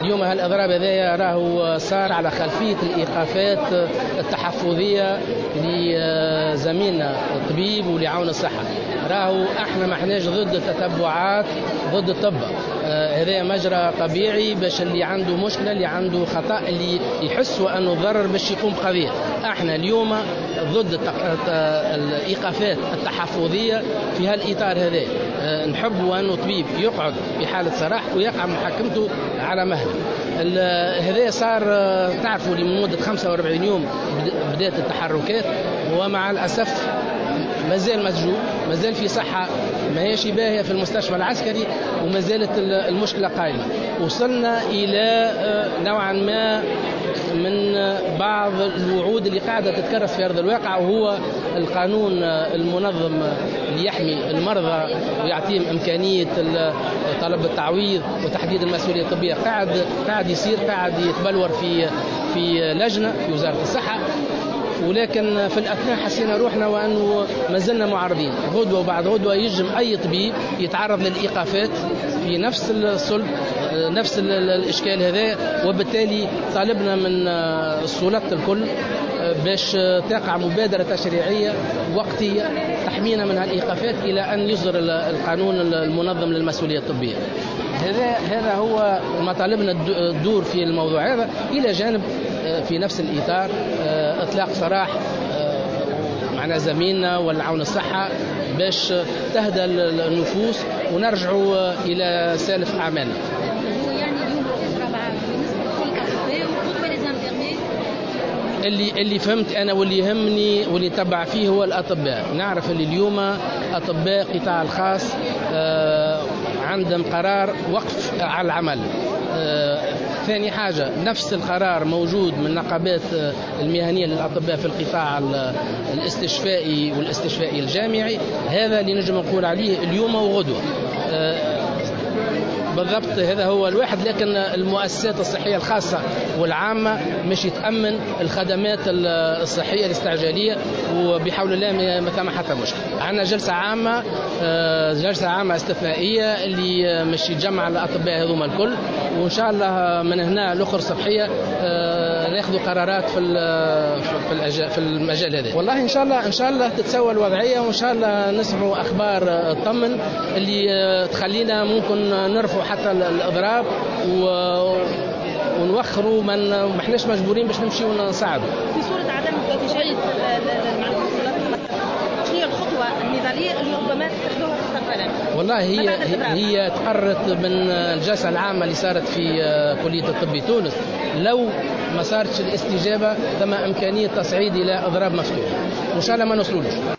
اليوم هالإضراب هذايا راهو صار على خلفية الإيقافات التحفظية لزميلنا الطبيب ولعون الصحة. راهو احنا ما احناش ضد التتبعات ضد الطب، هذا مجرى طبيعي باش اللي عنده مشكلة اللي عنده خطأ اللي يحسوا أنه ضرر باش يقوم بقضية. احنا اليوم ضد الإيقافات التحفظية في هالإطار هذا. نحب أنه طبيب يقعد في حالة سراح ويقع محاكمته على مهله. هذا صار تعرفوا لمدة 45 يوم بدأت التحركات، ومع الأسف مازال مسجون، مازال في صحة ما هيش باهية في المستشفى العسكري، وما زالت المشكلة قائمة. وصلنا إلى نوعا ما من بعض الوعود اللي قاعدة تتكرس في أرض الواقع، وهو القانون المنظم اللي يحمي المرضى ويعطيهم إمكانية طلب التعويض وتحديد المسؤولية الطبية قاعد يصير، قاعد يتبلور في لجنة في وزارة الصحة. ولكن في الأثناء حسينا روحنا وأنه ما زلنا معارضين. غدوة وبعد غدوة يجم أي طبيب يتعرض للإيقافات في نفس الصلب، نفس الإشكال هذا، وبالتالي طالبنا من السلطات الكل باش تقع مبادرة تشريعية وقتية تحمينا من هالإيقافات إلى أن يصدر القانون المنظم للمسؤولية الطبية. هذا هو مطالبنا الدور في الموضوع هذا، إلى جانب في نفس الإطار إطلاق سراح معنا زميلنا والعون الصحة باش تهدى النفوس ونرجعوا إلى سالف أعمالنا. اللي فهمت أنا واللي يهمني واللي تبع فيه هو الأطباء. نعرف اللي اليوم أطباء قطاع الخاص عندهم قرار وقف على العمل. ثاني حاجة، نفس القرار موجود من النقابات المهنية للأطباء في القطاع الاستشفائي والاستشفائي الجامعي. هذا اللي نجم نقول عليه اليوم وغدوة بالضبط. هذا هو الواحد. لكن المؤسسات الصحية الخاصة والعامة مش يتأمن الخدمات الصحية الاستعجالية، وبحول الله ما ثم حتى مشكلة. عندنا جلسة عامة استثنائية اللي مش يتجمع الأطباء هذوما الكل، وإن شاء الله من هنا لأخر صبحية ناخذ قرارات في المجال هذا. والله إن شاء الله تتسوى الوضعية، وإن شاء الله نسمعوا أخبار تطمن اللي تخلينا ممكن نرفع حتى الإضراب ونوخروا ما احناش مجبورين باش نمشي ونصعدوا. في صورة عدم تجاهل شنو هي الخطوة النضالية اللي ربما تتخذوها في المستقبل؟ والله هي تقررت من الجلسة العامة اللي صارت في كلية الطب تونس. لو ما صارتش الاستجابة ثم إمكانية تصعيد إلى إضراب مفتوح، وإن شاء الله ما نوصلوش.